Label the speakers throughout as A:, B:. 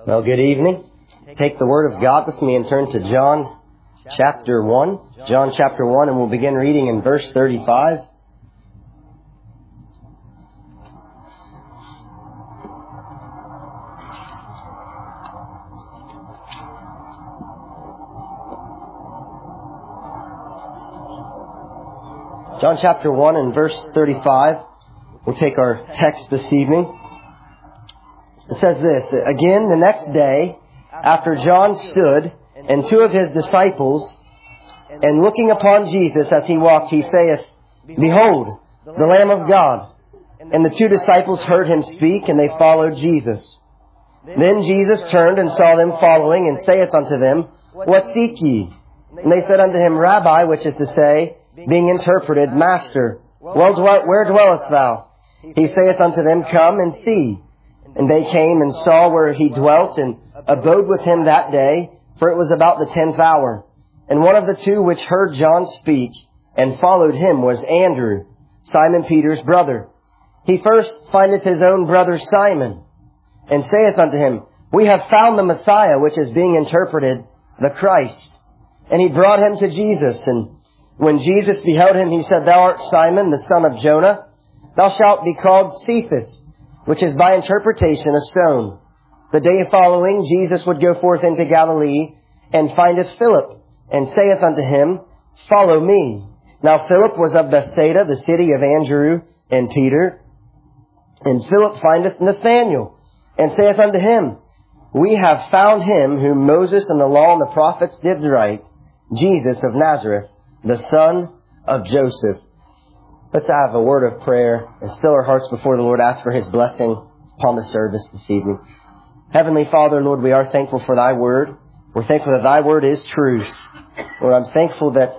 A: Well, good evening. Take the Word of God with me and turn to John chapter 1. John chapter 1, and we'll begin reading in verse 35. John chapter 1 and verse 35. We'll take our text this evening. It says this, "Again, the next day, after John stood, and two of his disciples, and looking upon Jesus as he walked, he saith, Behold, the Lamb of God. And the two disciples heard him speak, and they followed Jesus. Then Jesus turned and saw them following, and saith unto them, What seek ye? And they said unto him, Rabbi, which is to say, being interpreted, Master, where dwellest thou? He saith unto them, Come and see. And they came and saw where he dwelt, and abode with him that day, for it was about the 10th hour. And one of the two which heard John speak, and followed him, was Andrew, Simon Peter's brother. He first findeth his own brother Simon, and saith unto him, We have found the Messiah, which is being interpreted, the Christ. And he brought him to Jesus, and when Jesus beheld him, he said, Thou art Simon, the son of Jonah. Thou shalt be called Cephas, which is by interpretation a stone. The day following, Jesus would go forth into Galilee, and findeth Philip, and saith unto him, Follow me. Now Philip was of Bethsaida, the city of Andrew and Peter. And Philip findeth Nathanael, and saith unto him, We have found him whom Moses and the law and the prophets did write, Jesus of Nazareth, the son of Joseph." Let's have a word of prayer and still our hearts before the Lord. Ask for His blessing upon the service this evening. Heavenly Father, Lord, we are thankful for Thy Word. We're thankful that Thy Word is truth. Lord, I'm thankful that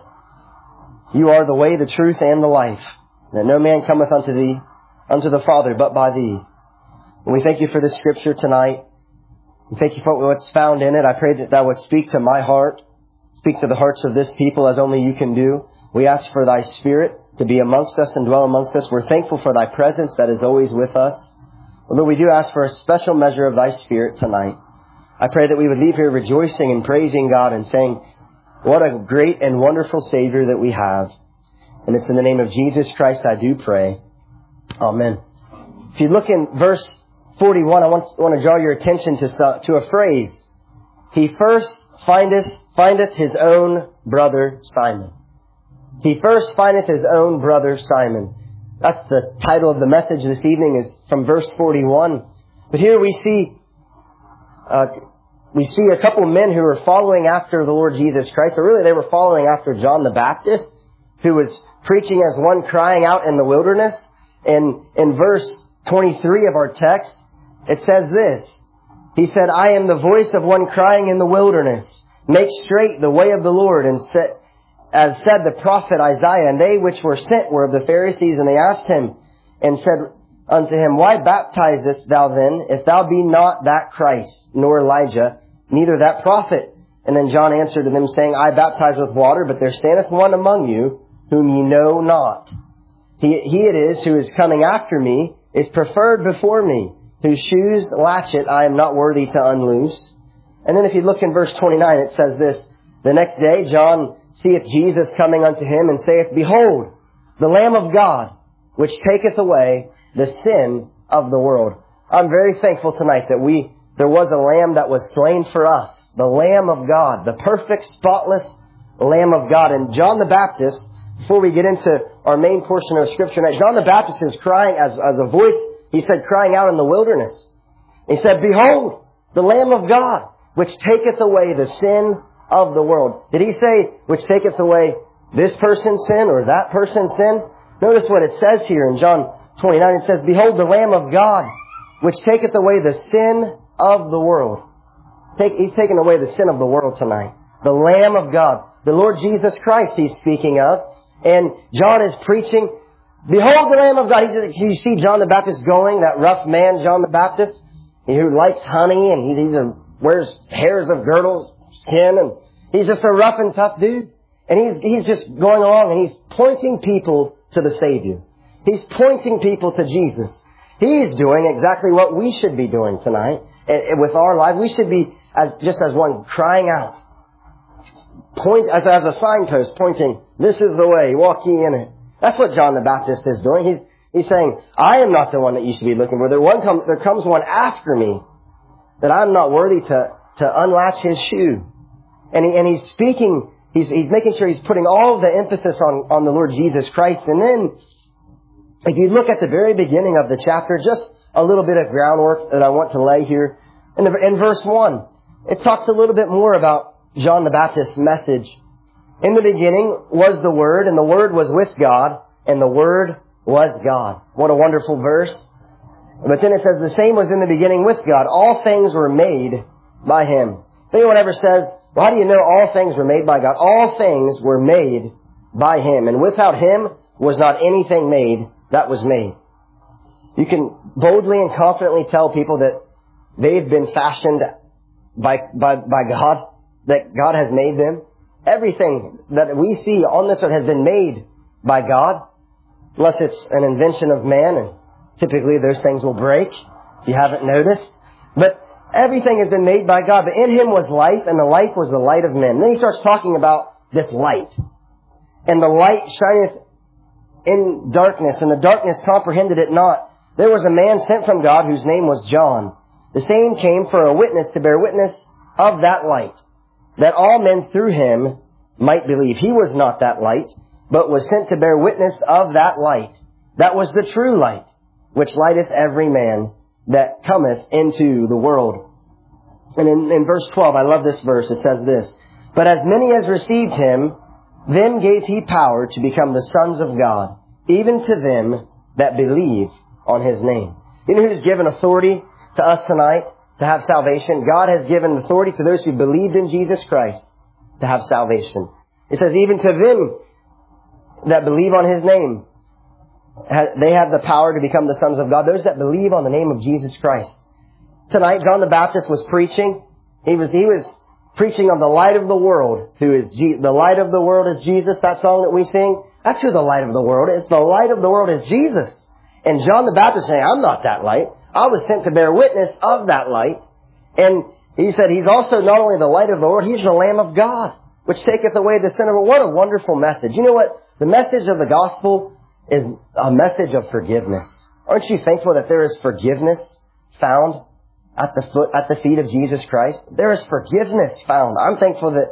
A: You are the way, the truth, and the life, that no man cometh unto Thee, unto the Father, but by Thee. And we thank You for this Scripture tonight. We thank You for what's found in it. I pray that Thou would speak to my heart, speak to the hearts of this people as only You can do. We ask for Thy Spirit to be amongst us and dwell amongst us. We're thankful for Thy presence that is always with us. Lord, we do ask for a special measure of Thy Spirit tonight. I pray that we would leave here rejoicing and praising God and saying, what a great and wonderful Savior that we have. And it's in the name of Jesus Christ I do pray. Amen. If you look in verse 41, I want to draw your attention to a phrase. He first findeth his own brother Simon. He first findeth his own brother Simon. That's the title of the message this evening, is from verse 41. But here we see a couple of men who are following after the Lord Jesus Christ. But really they were following after John the Baptist, who was preaching as one crying out in the wilderness. And in verse 23 of our text, it says this. He said, I am the voice of one crying in the wilderness. Make straight the way of the Lord, and as said the prophet Isaiah. And they which were sent were of the Pharisees, and they asked him and said unto him, Why baptizest thou then, if thou be not that Christ, nor Elijah, neither that prophet? And then John answered to them, saying, I baptize with water, but there standeth one among you, whom ye know not. He it is who is coming after me, is preferred before me, whose shoes latchet I am not worthy to unloose. And then if you look in verse 29, it says this, The next day John seeth Jesus coming unto him, and saith, Behold, the Lamb of God, which taketh away the sin of the world. I'm very thankful tonight that there was a Lamb that was slain for us. The Lamb of God, the perfect, spotless Lamb of God. And John the Baptist, before we get into our main portion of Scripture tonight, John the Baptist is crying as a voice, he said, crying out in the wilderness. He said, Behold, the Lamb of God, which taketh away the sin of the world. Did he say, which taketh away this person's sin or that person's sin? Notice what it says here in John 29. It says, Behold, the Lamb of God, which taketh away the sin of the world. He's taken away the sin of the world tonight. The Lamb of God. The Lord Jesus Christ he's speaking of. And John is preaching, Behold the Lamb of God. You see John the Baptist going, that rough man, John the Baptist, who likes honey and he wears hairs of girdles, skin, and he's just a rough and tough dude. And he's just going along and he's pointing people to the Savior. He's pointing people to Jesus. He's doing exactly what we should be doing tonight. With our life, we should be as one crying out. As a signpost pointing, this is the way, walk ye in it. That's what John the Baptist is doing. He's saying, I am not the one that you should be looking for. There comes one after me that I'm not worthy to unlatch his shoe. And he's speaking, he's making sure he's putting all the emphasis on the Lord Jesus Christ. And then, if you look at the very beginning of the chapter, just a little bit of groundwork that I want to lay here. In verse 1, it talks a little bit more about John the Baptist's message. In the beginning was the Word, and the Word was with God, and the Word was God. What a wonderful verse. But then it says, the same was in the beginning with God. All things were made by Him. If anyone ever says, well, how do you know all things were made by God? All things were made by Him. And without Him was not anything made that was made. You can boldly and confidently tell people that they've been fashioned by God, that God has made them. Everything that we see on this earth has been made by God, unless it's an invention of man, and typically those things will break, if you haven't noticed. But everything has been made by God. But in Him was life, and the life was the light of men. Then He starts talking about this light. And the light shineth in darkness, and the darkness comprehended it not. There was a man sent from God whose name was John. The same came for a witness to bear witness of that light, that all men through him might believe. He was not that light, but was sent to bear witness of that light. That was the true light, which lighteth every man that cometh into the world. And in verse 12, I love this verse. It says this, but as many as received Him, then gave He power to become the sons of God, even to them that believe on His name. You know who's given authority to us tonight to have salvation? God has given authority to those who believed in Jesus Christ to have salvation. It says, even to them that believe on His name, they have the power to become the sons of God. Those that believe on the name of Jesus Christ. Tonight, John the Baptist was preaching. He was preaching of the light of the world, who is the light of the world is Jesus. That song that we sing, that's who the light of the world is. The light of the world is Jesus. And John the Baptist saying, I'm not that light. I was sent to bear witness of that light. And he said, He's also not only the light of the world, He's the Lamb of God, which taketh away the sin of the world. What a wonderful message. You know what? The message of the gospel is a message of forgiveness. Aren't you thankful that there is forgiveness found at the feet of Jesus Christ? There is forgiveness found. I'm thankful that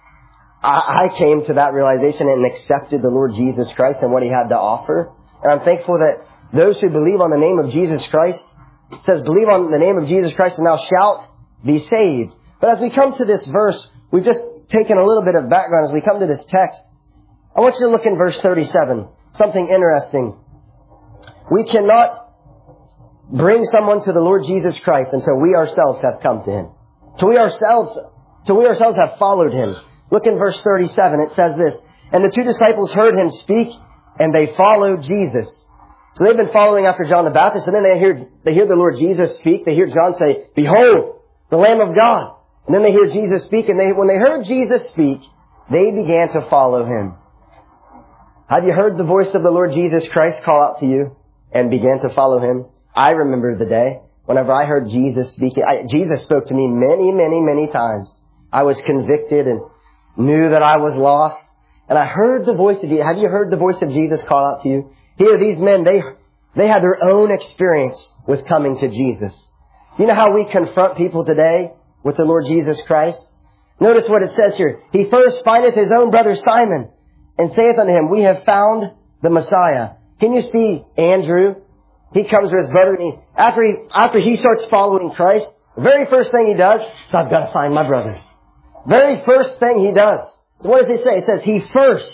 A: I came to that realization and accepted the Lord Jesus Christ and what He had to offer. And I'm thankful that those who believe on the name of Jesus Christ, it says, believe on the name of Jesus Christ and thou shalt be saved. But as we come to this verse, we've just taken a little bit of background as we come to this text. I want you to look in verse 37. Something interesting. We cannot bring someone to the Lord Jesus Christ until we ourselves have come to Him. Till we ourselves have followed Him. Look in verse 37. It says this, and the two disciples heard Him speak, and they followed Jesus. So they've been following after John the Baptist, and then they hear the Lord Jesus speak. They hear John say, behold, the Lamb of God. And then they hear Jesus speak, and when they heard Jesus speak, they began to follow Him. Have you heard the voice of the Lord Jesus Christ call out to you and began to follow Him? I remember the day whenever I heard Jesus speaking. Jesus spoke to me many, many, many times. I was convicted and knew that I was lost. And I heard the voice of Jesus. Have you heard the voice of Jesus call out to you? Here, these men, they had their own experience with coming to Jesus. You know how we confront people today with the Lord Jesus Christ? Notice what it says here. He first findeth his own brother Simon, and saith unto him, we have found the Messiah. Can you see Andrew? He comes to his brother, and after he starts following Christ, the very first thing he does is, I've got to find my brother. Very first thing he does. What does it say? It says, he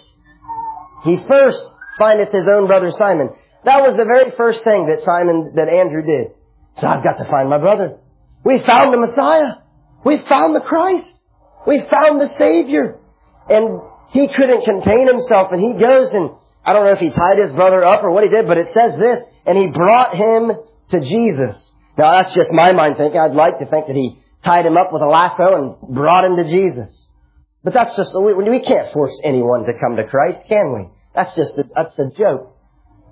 A: first findeth his own brother Simon. That was the very first thing that Andrew did. So I've got to find my brother. We found the Messiah. We found the Christ. We found the Savior. And he couldn't contain himself, and he goes and, I don't know if he tied his brother up or what he did, but it says this, and he brought him to Jesus. Now that's just my mind thinking. I'd like to think that he tied him up with a lasso and brought him to Jesus. But that's just, we can't force anyone to come to Christ, can we? That's a joke.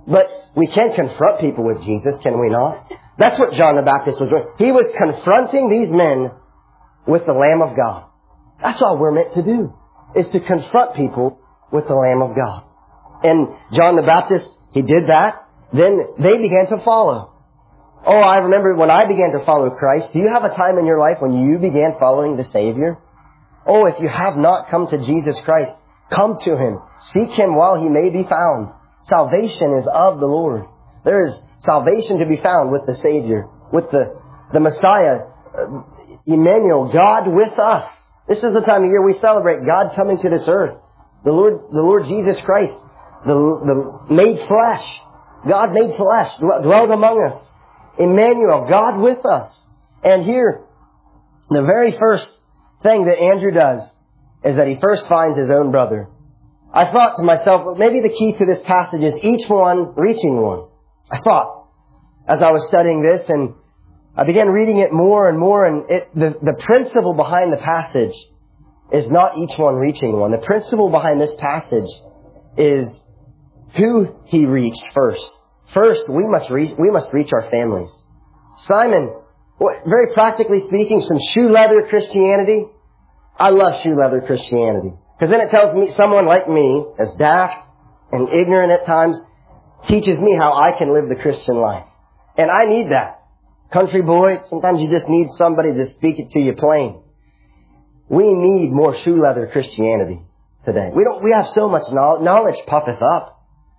A: But we can confront people with Jesus, can we not? That's what John the Baptist was doing. He was confronting these men with the Lamb of God. That's all we're meant to do, is to confront people with the Lamb of God. And John the Baptist, he did that. Then they began to follow. Oh, I remember when I began to follow Christ. Do you have a time in your life when you began following the Savior? Oh, if you have not come to Jesus Christ, come to Him. Seek Him while He may be found. Salvation is of the Lord. There is salvation to be found with the Savior, with the Messiah, Emmanuel, God with us. This is the time of year we celebrate God coming to this earth. The Lord Jesus Christ, the made flesh. God made flesh, dwelled among us. Emmanuel, God with us. And here, the very first thing that Andrew does is that he first finds his own brother. I thought to myself, well, maybe the key to this passage is each one reaching one. I thought, as I was studying this, and I began reading it more and more, and the principle behind the passage is not each one reaching one. The principle behind this passage is who he reached first. First, we must reach our families. Simon, very practically speaking, some shoe leather Christianity. I love shoe leather Christianity. Because then it tells me, someone like me, as daft and ignorant at times, teaches me how I can live the Christian life. And I need that. Country boy, sometimes you just need somebody to speak it to you plain. We need more shoe leather Christianity today. We have so much knowledge. Knowledge puffeth up.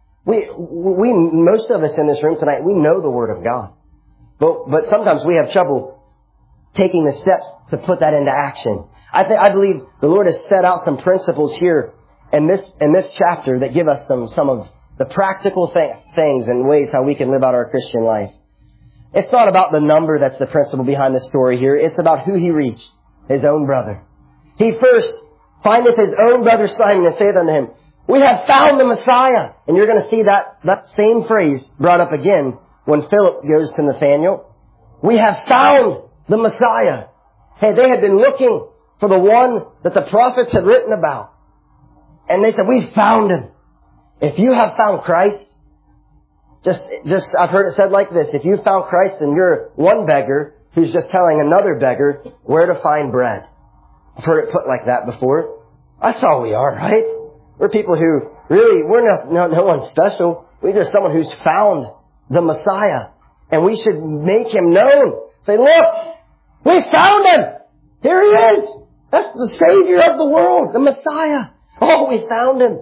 A: Most of us in this room tonight, we know the Word of God. But sometimes we have trouble taking the steps to put that into action. I believe the Lord has set out some principles here in this chapter that give us some of the practical things and ways how we can live out our Christian life. It's not about the number that's the principle behind the story here. It's about who he reached, his own brother. He first findeth his own brother Simon and saith unto him, we have found the Messiah. And you're going to see that same phrase brought up again when Philip goes to Nathanael. We have found the Messiah. Hey, they had been looking for the one that the prophets had written about. And they said, we found him. If you have found Christ, just I've heard it said like this. If you found Christ, then you're one beggar who's just telling another beggar where to find bread. I've heard it put like that before. That's all we are, right? We're people who really, no one's special. We're just someone who's found the Messiah. And we should make him known. Say, look, we found him. Here he is. That's the Savior of the world, the Messiah. Oh, we found him.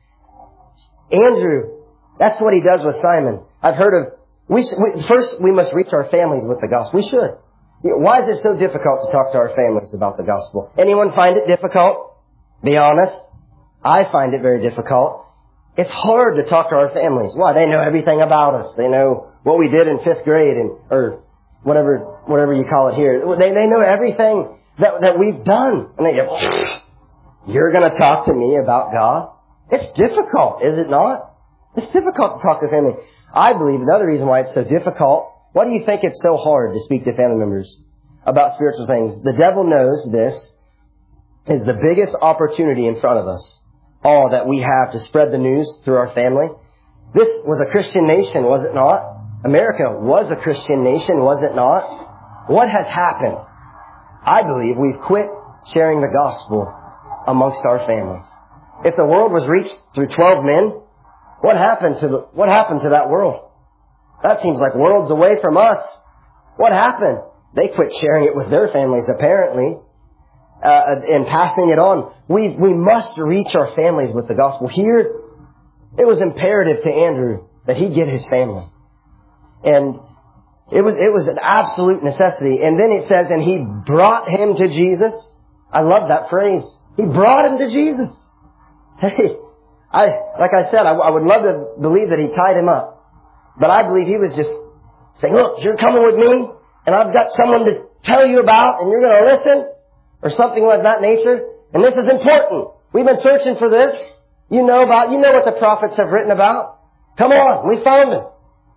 A: Andrew, that's what he does with Simon. I've heard of, first we must reach our families with the gospel. We should. Why is it so difficult to talk to our families about the gospel? Anyone find it difficult? Be honest. I find it very difficult. It's hard to talk to our families. Why? They know everything about us. They know what we did in 5th grade or whatever you call it here. They know everything that we've done. And they go, you're going to talk to me about God? It's difficult, is it not? It's difficult to talk to family. I believe another reason why it's so difficult, why do you think it's so hard to speak to family members about spiritual things? The devil knows this is the biggest opportunity in front of us. All that we have to spread the news through our family. This was a Christian nation, was it not? America was a Christian nation, was it not? What has happened? I believe we've quit sharing the gospel amongst our families. If the world was reached through 12 men, what happened to that world? That seems like worlds away from us. What happened? They quit sharing it with their families, apparently. And passing it on. We must reach our families with the gospel. Here, it was imperative to Andrew that he get his family. And it was an absolute necessity. And then it says, and he brought him to Jesus. I love that phrase. He brought him to Jesus. Hey, like I said, I would love to believe that he tied him up. But I believe he was just saying, look, you're coming with me, and I've got someone to tell you about, and you're going to listen. Or something like that nature. And this is important. We've been searching for this. You know what the prophets have written about. Come on, we found it.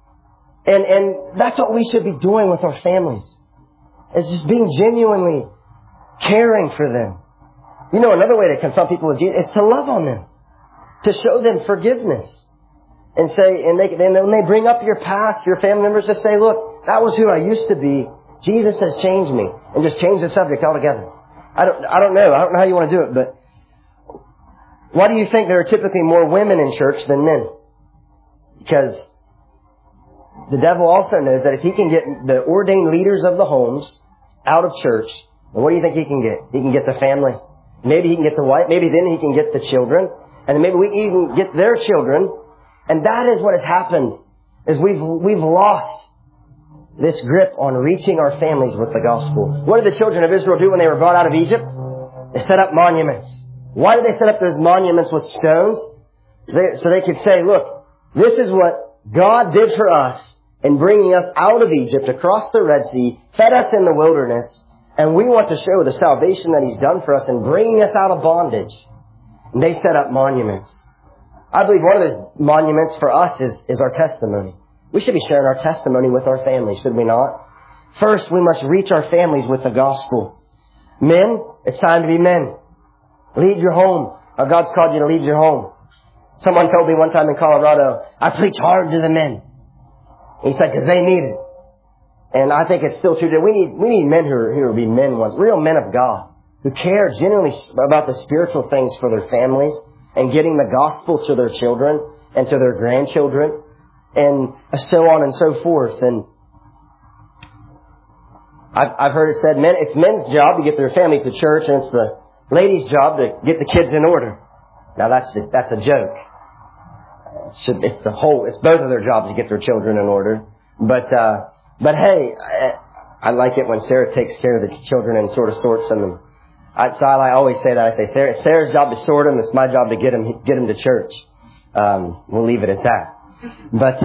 A: And that's what we should be doing with our families. It's just being genuinely caring for them. Another way to confront people with Jesus is to love on them. To show them forgiveness. and say, and when they bring up your past, your family members, just say, look, that was who I used to be. Jesus has changed me. And just change the subject altogether. I don't know. I don't know how you want to do it, but why do you think there are typically more women in church than men? Because the devil also knows that if he can get the ordained leaders of the homes out of church, then what do you think he can get? He can get the family. Maybe he can get the wife. Maybe then he can get the children. And then maybe we even get their children. And that is what has happened, is we've lost this grip on reaching our families with the gospel. What did the children of Israel do when they were brought out of Egypt? They set up monuments. Why did they set up those monuments with stones? So they could say, look, this is what God did for us in bringing us out of Egypt, across the Red Sea, fed us in the wilderness, and we want to show the salvation that He's done for us in bringing us out of bondage. And they set up monuments. I believe one of those monuments for us is our testimony. We should be sharing our testimony with our families, should we not? First, we must reach our families with the gospel. Men, it's time to be men. Lead your home. God's called you to lead your home. Someone told me one time in Colorado, I preach hard to the men. He said, because they need it. And I think it's still true today. We need men who will be men ones, real men of God, who care genuinely about the spiritual things for their families and getting the gospel to their children and to their grandchildren and so on and so forth. And I've heard it said, it's men's job to get their family to church, and it's the ladies' job to get the kids in order. Now that's a joke. It's both of their jobs to get their children in order. But hey, I like it when Sarah takes care of the children and sort of sorts them. So I always say that. I say, Sarah's job to sort them. It's my job to get them to church. We'll leave it at that. But,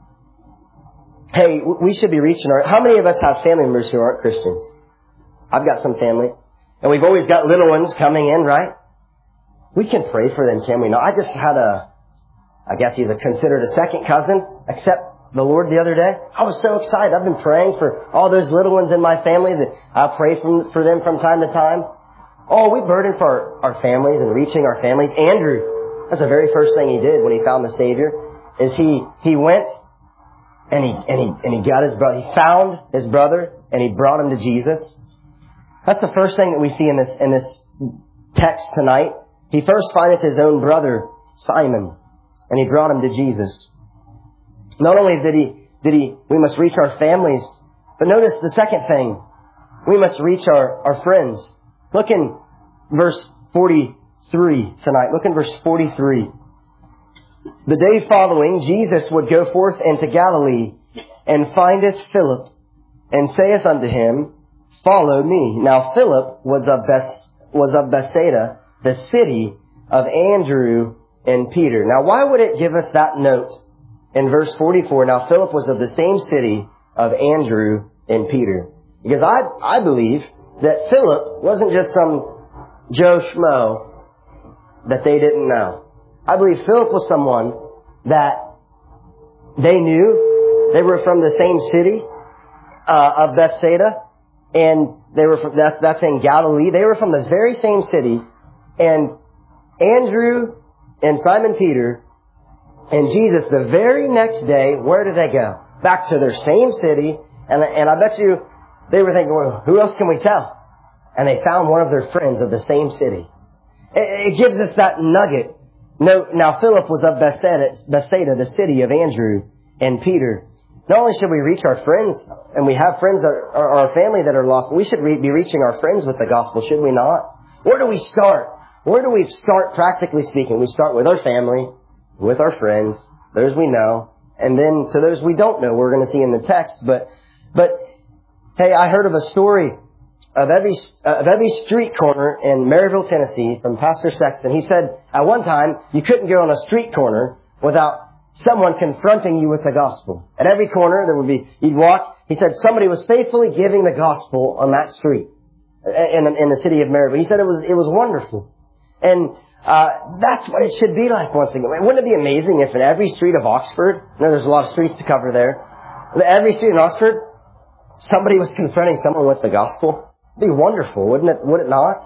A: hey, we should be reaching how many of us have family members who aren't Christians? I've got some family. And we've always got little ones coming in, right? We can pray for them, can we not? I just had I guess he's considered a second cousin, accept the Lord the other day. I was so excited. I've been praying for all those little ones in my family that I pray for them from time to time. Oh, we burden for our families and reaching our families. Andrew, that's the very first thing he did when he found the Savior, is he went and he got his brother. He found his brother and he brought him to Jesus. That's the first thing that we see in this text tonight. He first findeth his own brother, Simon, and he brought him to Jesus. Not only we must reach our families, but notice the second thing. We must reach our friends. Look in verse 43 tonight. Look in verse 43. The day following, Jesus would go forth into Galilee, and findeth Philip, and saith unto him, Follow me. Now Philip was of Bethsaida, the city of Andrew and Peter. Now why would it give us that note in verse 44? Now Philip was of the same city of Andrew and Peter. Because I believe that Philip wasn't just some Joe Schmo that they didn't know. I believe Philip was someone that they knew. They were from the same city of Bethsaida, and they were from, that's in Galilee. They were from the very same city, and Andrew and Simon Peter and Jesus, the very next day, where did they go? Back to their same city, and I bet you they were thinking, well, who else can we tell? And they found one of their friends of the same city. It gives us that nugget. No, now Philip was of Bethsaida, the city of Andrew and Peter. Not only should we reach our friends, and we have friends that are our family that are lost, but we should be reaching our friends with the gospel, should we not? Where do we start? Where do we start, practically speaking? We start with our family, with our friends, those we know, and then to those we don't know, we're going to see in the text. But hey, I heard of a story of every street corner in Maryville, Tennessee, from Pastor Sexton. He said at one time you couldn't go on a street corner without someone confronting you with the gospel. At every corner there would be, you'd walk. He said somebody was faithfully giving the gospel on that street in the city of Maryville. He said it was wonderful, and that's what it should be like once again. Wouldn't it be amazing if in every street of Oxford, I know there's a lot of streets to cover there, every street in Oxford, somebody was confronting someone with the gospel? It'd be wonderful, wouldn't it? Would it not?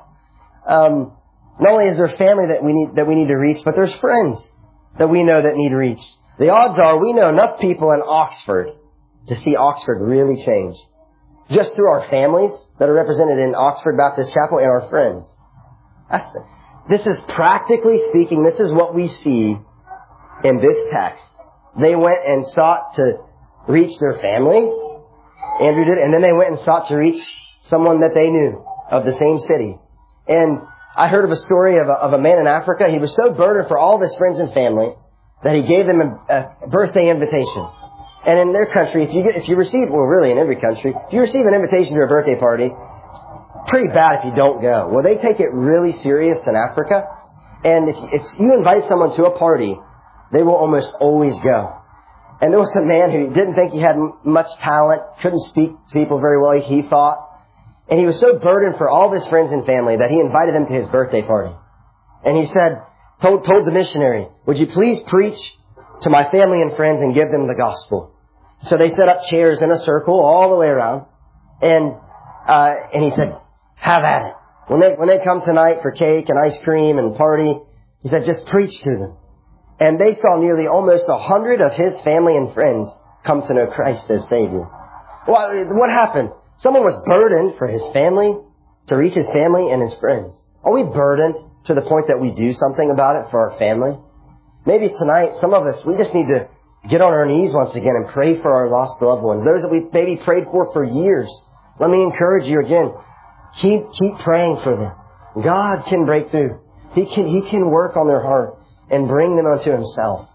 A: Not only is there family that we need to reach, but there's friends that we know that need reached. The odds are we know enough people in Oxford to see Oxford really change. Just through our families that are represented in Oxford Baptist Chapel and our friends. This is practically speaking, this is what we see in this text. They went and sought to reach their family. Andrew did. And then they went and sought to reach someone that they knew of the same city. And I heard of a story of a man in Africa. He was so burdened for all of his friends and family that he gave them a birthday invitation. And in their country, if you receive, well, really in every country, if you receive an invitation to a birthday party, pretty bad if you don't go. Well, they take it really serious in Africa. And if you invite someone to a party, they will almost always go. And there was a man who didn't think he had much talent, couldn't speak to people very well, he thought. And he was so burdened for all of his friends and family that he invited them to his birthday party. And he said, told the missionary, would you please preach to my family and friends and give them the gospel? So they set up chairs in a circle all the way around. And he said, have at it. When they come tonight for cake and ice cream and party, he said, just preach to them. And they saw nearly almost 100 of his family and friends come to know Christ as Savior. Well, what happened? Someone was burdened for his family, to reach his family and his friends. Are we burdened to the point that we do something about it for our family? Maybe tonight, some of us, we just need to get on our knees once again and pray for our lost loved ones. Those that we maybe prayed for years. Let me encourage you again. Keep praying for them. God can break through. He can work on their heart and bring them unto Himself.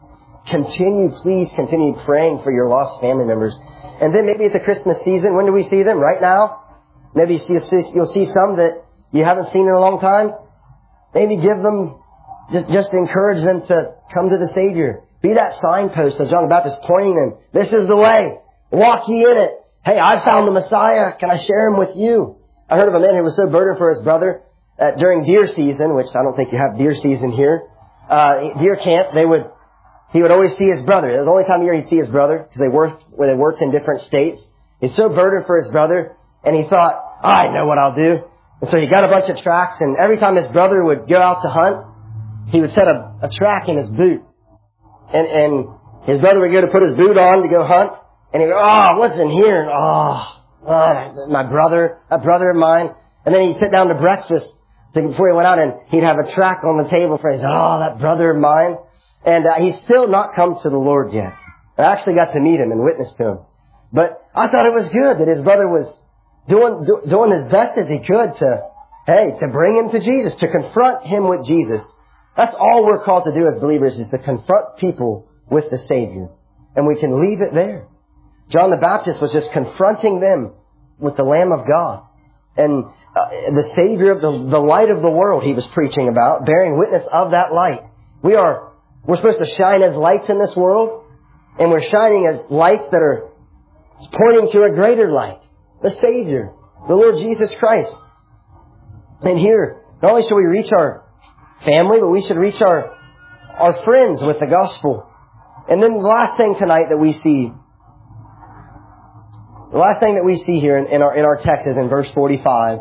A: Please continue praying for your lost family members. And then maybe at the Christmas season, when do we see them? Right now? Maybe you'll see some that you haven't seen in a long time. Maybe give them, just encourage them to come to the Savior. Be that signpost of John the Baptist pointing them. This is the way. Walk ye in it. Hey, I found the Messiah. Can I share Him with you? I heard of a man who was so burdened for his brother that during deer season, which I don't think you have deer season here, deer camp, he would always see his brother. It was the only time of year he'd see his brother because they worked in different states. He's so burdened for his brother, and he thought, I know what I'll do. And so he got a bunch of tracks, and every time his brother would go out to hunt, he would set a track in his boot. And his brother would go to put his boot on to go hunt, and he'd go, what's in here? My brother, a brother of mine. And then he'd sit down to breakfast before he went out, and he'd have a track on the table for his, that brother of mine. And he's still not come to the Lord yet. I actually got to meet him and witness to him. But I thought it was good that his brother was doing as best as he could to bring him to Jesus, to confront him with Jesus. That's all we're called to do as believers, is to confront people with the Savior. And we can leave it there. John the Baptist was just confronting them with the Lamb of God. And the Savior of the light of the world he was preaching about, bearing witness of that light. We're supposed to shine as lights in this world, and we're shining as lights that are pointing to a greater light, the Savior, the Lord Jesus Christ. And here, not only should we reach our family, but we should reach our friends with the gospel. And then the last thing tonight that we see, here in our text is in verse 45.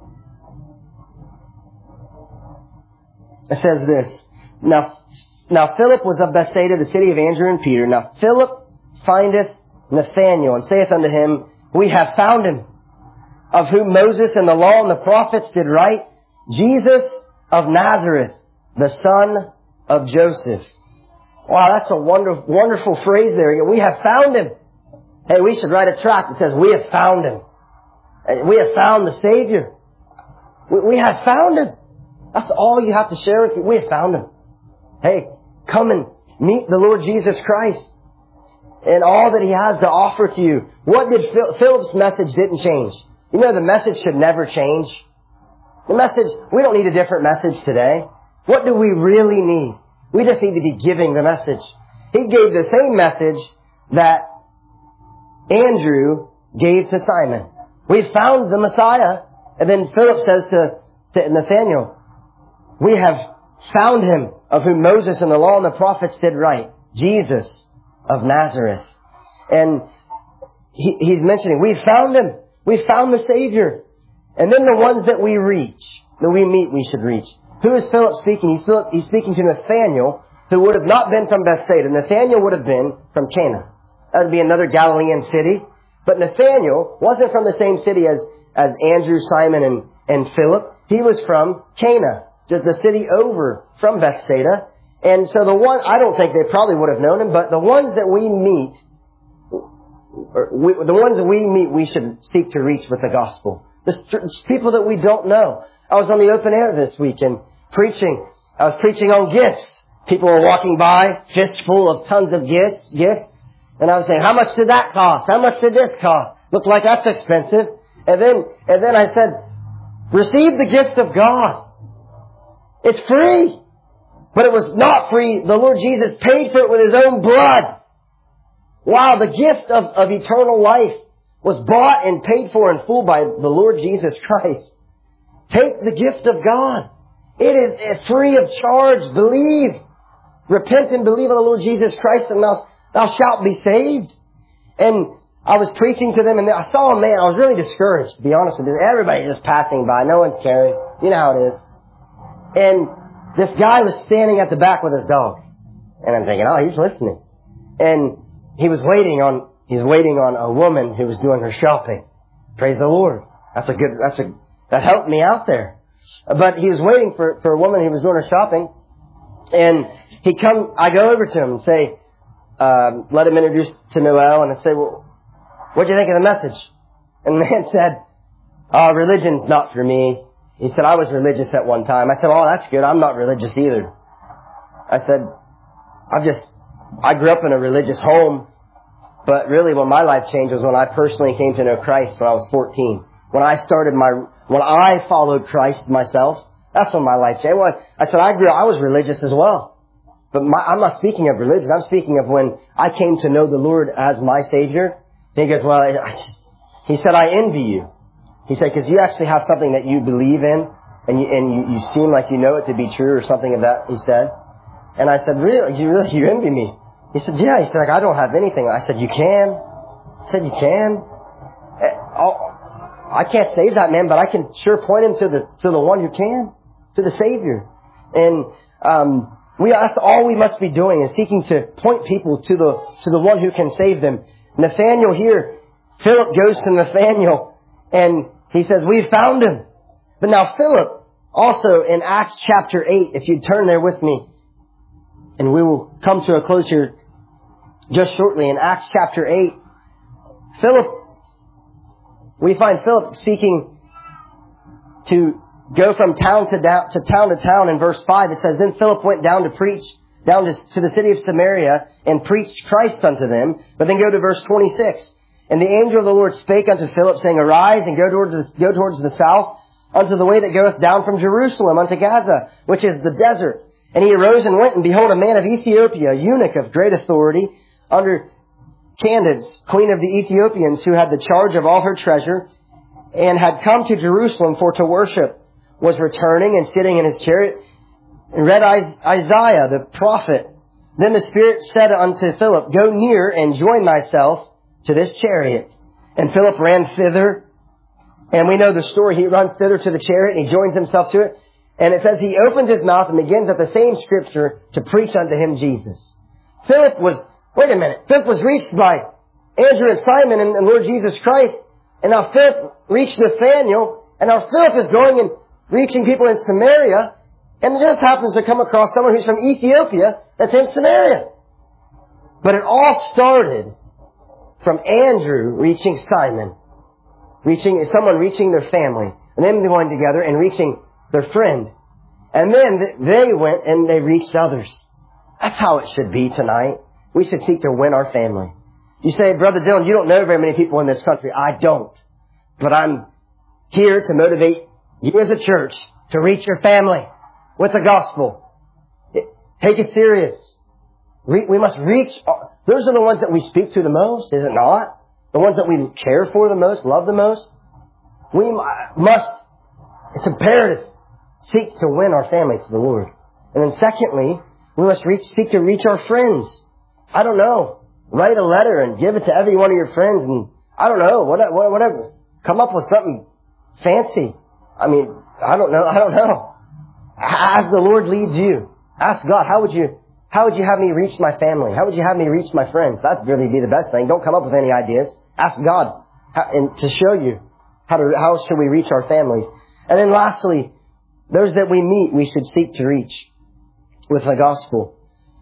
A: It says this, Now Philip was of Bethsaida, the city of Andrew and Peter. Now Philip findeth Nathanael, and saith unto him, We have found him, of whom Moses and the law and the prophets did write, Jesus of Nazareth, the son of Joseph. Wow, that's a wonderful phrase there. We have found him. Hey, we should write a tract that says, we have found him. We have found the Savior. We have found him. That's all you have to share with me. We have found him. Hey, come and meet the Lord Jesus Christ and all that He has to offer to you. What did Philip's message didn't change? You know, the message should never change. The message, we don't need a different message today. What do we really need? We just need to be giving the message. He gave the same message that Andrew gave to Simon. We found the Messiah. And then Philip says to Nathanael, we have found him, of whom Moses and the law and the prophets did write, Jesus of Nazareth. And he's mentioning, we found him. We found the Savior. And then the ones that we meet, we should reach. Who is Philip speaking? He's speaking to Nathanael, who would have not been from Bethsaida. Nathanael would have been from Cana. That would be another Galilean city. But Nathanael wasn't from the same city as Andrew, Simon, and Philip. He was from Cana, just the city over from Bethsaida. And so I don't think they probably would have known him, but the ones that we meet, we should seek to reach with the gospel. The people that we don't know. I was on the open air this week and preaching. I was preaching on gifts. People were walking by, fists full of tons of gifts. And I was saying, how much did that cost? How much did this cost? Looked like that's expensive. And then I said, receive the gift of God. It's free. But it was not free. The Lord Jesus paid for it with His own blood. Wow, the gift of eternal life was bought and paid for in full by the Lord Jesus Christ. Take the gift of God. It is free of charge. Believe. Repent and believe on the Lord Jesus Christ, and thou shalt be saved. And I was preaching to them, and I saw a man. I was really discouraged, to be honest with you. Everybody's just passing by. No one's caring. You know how it is. And this guy was standing at the back with his dog. And I'm thinking, oh, he's listening. And he was waiting on a woman who was doing her shopping. Praise the Lord. That helped me out there. But he was waiting for a woman who was doing her shopping. And I go over to him and say, let him introduce to Noel, and I say, well, what'd you think of the message? And the man said, religion's not for me. He said, I was religious at one time. I said, oh, that's good. I'm not religious either. I said, I grew up in a religious home, but really when my life changed was when I personally came to know Christ when I was 14. When I followed Christ myself, that's when my life changed. Well, I said, I was religious as well. But I'm not speaking of religion. I'm speaking of when I came to know the Lord as my Savior. He goes, well, he said, I envy you. He said, because you actually have something that you believe in, and you seem like you know it to be true, or something of that, he said. And I said, really? You envy me? He said, yeah. He said, I don't have anything. I said, you can. I said, you can. I can't save that man, but I can sure point him to the one who can, to the Savior. And that's all we must be doing, is seeking to point people to the one who can save them. Nathanael here, Philip goes to Nathanael, and he says, we found him. But now Philip, also in Acts chapter 8, if you turn there with me, and we will come to a close here just shortly. In Acts chapter 8, we find Philip seeking to go from town to town. In verse 5, it says, then Philip went down to preach to the city of Samaria and preached Christ unto them. But then go to verse 26. And the angel of the Lord spake unto Philip, saying, arise and go towards the south, unto the way that goeth down from Jerusalem unto Gaza, which is the desert. And he arose and went, and behold, a man of Ethiopia, a eunuch of great authority, under Candace, queen of the Ethiopians, who had the charge of all her treasure, and had come to Jerusalem for to worship, was returning and sitting in his chariot, and read Isaiah the prophet. Then the Spirit said unto Philip, go near and join thyself to this chariot. And Philip ran thither. And we know the story. He runs thither to the chariot and he joins himself to it. And it says he opens his mouth and begins at the same scripture to preach unto him Jesus. Philip was reached by Andrew and Simon and Lord Jesus Christ. And now Philip reached Nathanael. And now Philip is going and reaching people in Samaria. And it just happens to come across someone who's from Ethiopia that's in Samaria. But it all started from Andrew reaching Simon, someone reaching their family, and them going together and reaching their friend. And then they went and they reached others. That's how it should be tonight. We should seek to win our family. You say, Brother Dylan, you don't know very many people in this country. I don't. But I'm here to motivate you as a church to reach your family with the gospel. Take it serious. We must reach. Those are the ones that we speak to the most, is it not? The ones that we care for the most, love the most. We must, it's imperative, seek to win our family to the Lord. And then secondly, we must seek to reach our friends. I don't know. Write a letter and give it to every one of your friends, and I don't know, whatever. Come up with something fancy. I mean, I don't know. As the Lord leads you, ask God, how would you How would you have me reach my family? How would you have me reach my friends? That'd really be the best thing. Don't come up with any ideas. Ask God to show you how should we reach our families. And then lastly, those that we meet, we should seek to reach with the gospel.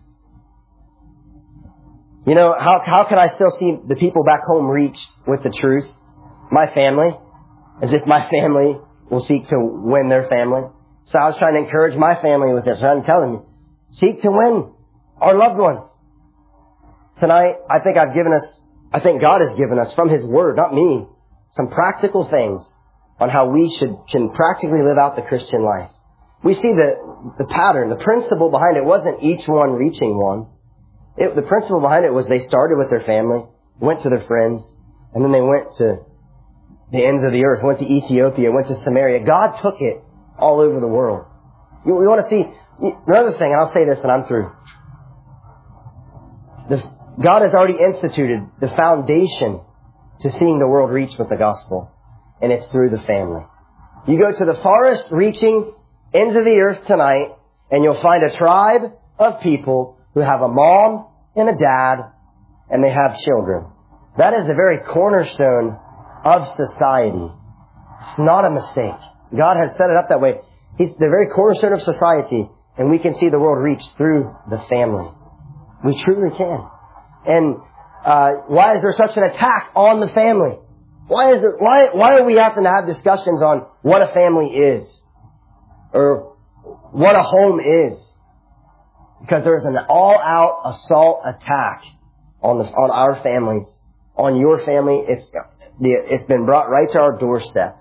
A: You know, how can I still see the people back home reached with the truth? My family, as if my family will seek to win their family. So I was trying to encourage my family with this. I'm telling you, seek to win our loved ones. Tonight, I think God has given us from His Word, not me, some practical things on how we can practically live out the Christian life. We see the pattern, the principle behind it wasn't each one reaching one. The principle behind it was they started with their family, went to their friends, and then they went to the ends of the earth, went to Ethiopia, went to Samaria. God took it all over the world. We want to see another thing, and I'll say this and I'm through. God has already instituted the foundation to seeing the world reach with the gospel, and it's through the family. You go to the farthest reaching ends of the earth tonight, and you'll find a tribe of people who have a mom and a dad, and they have children. That is the very cornerstone of society. It's not a mistake. God has set it up that way. He's the very cornerstone of society, and we can see the world reach through the family. We truly can. And why is there such an attack on the family? Why are we having to have discussions on what a family is or what a home is? Because there's an all-out assault attack on our families, on your family. It's been brought right to our doorstep.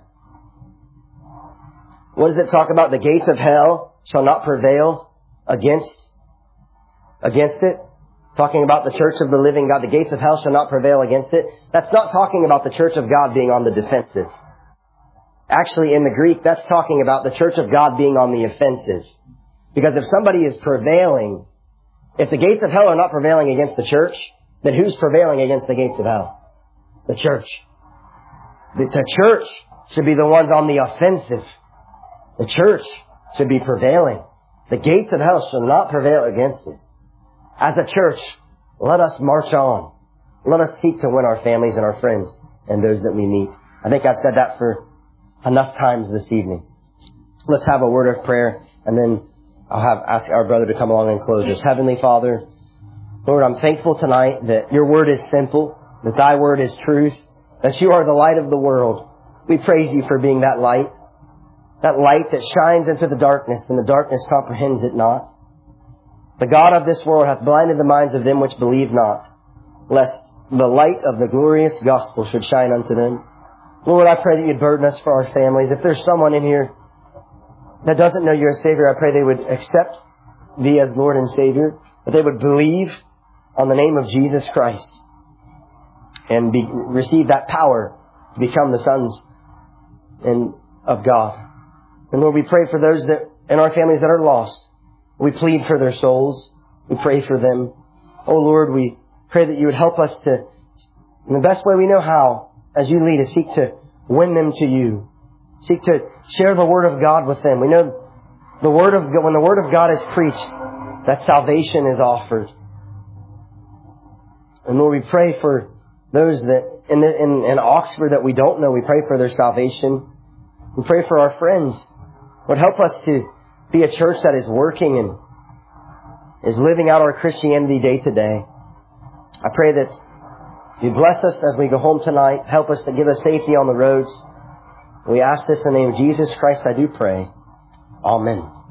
A: What does it talk about? The gates of hell shall not prevail against it. Talking about the church of the living God. The gates of hell shall not prevail against it. That's not talking about the church of God being on the defensive. Actually, in the Greek, that's talking about the church of God being on the offensive. Because if somebody is prevailing, if the gates of hell are not prevailing against the church, then who's prevailing against the gates of hell? The church. The church should be the ones on the offensive. The church should be prevailing. The gates of hell shall not prevail against it. As a church, let us march on. Let us seek to win our families and our friends and those that we meet. I think I've said that for enough times this evening. Let's have a word of prayer, and then I'll ask our brother to come along and close us. Heavenly Father, Lord, I'm thankful tonight that your word is simple, that thy word is truth, that you are the light of the world. We praise you for being that light that shines into the darkness, and the darkness comprehends it not. The God of this world hath blinded the minds of them which believe not, lest the light of the glorious gospel should shine unto them. Lord, I pray that you'd burden us for our families. If there's someone in here that doesn't know you as Savior, I pray they would accept thee as Lord and Savior, that they would believe on the name of Jesus Christ and receive that power to become the sons of God. And Lord, we pray for those that in our families that are lost. We plead for their souls. We pray for them. Oh Lord, we pray that you would help us to, in the best way we know how, as you lead us, seek to win them to you. Seek to share the Word of God with them. We know when the Word of God is preached, that salvation is offered. And Lord, we pray for those that in Oxford that we don't know. We pray for their salvation. We pray for our friends. Lord, help us to be a church that is working and is living out our Christianity day to day. I pray that you bless us as we go home tonight. Help us to give us safety on the roads. We ask this in the name of Jesus Christ, I do pray. Amen.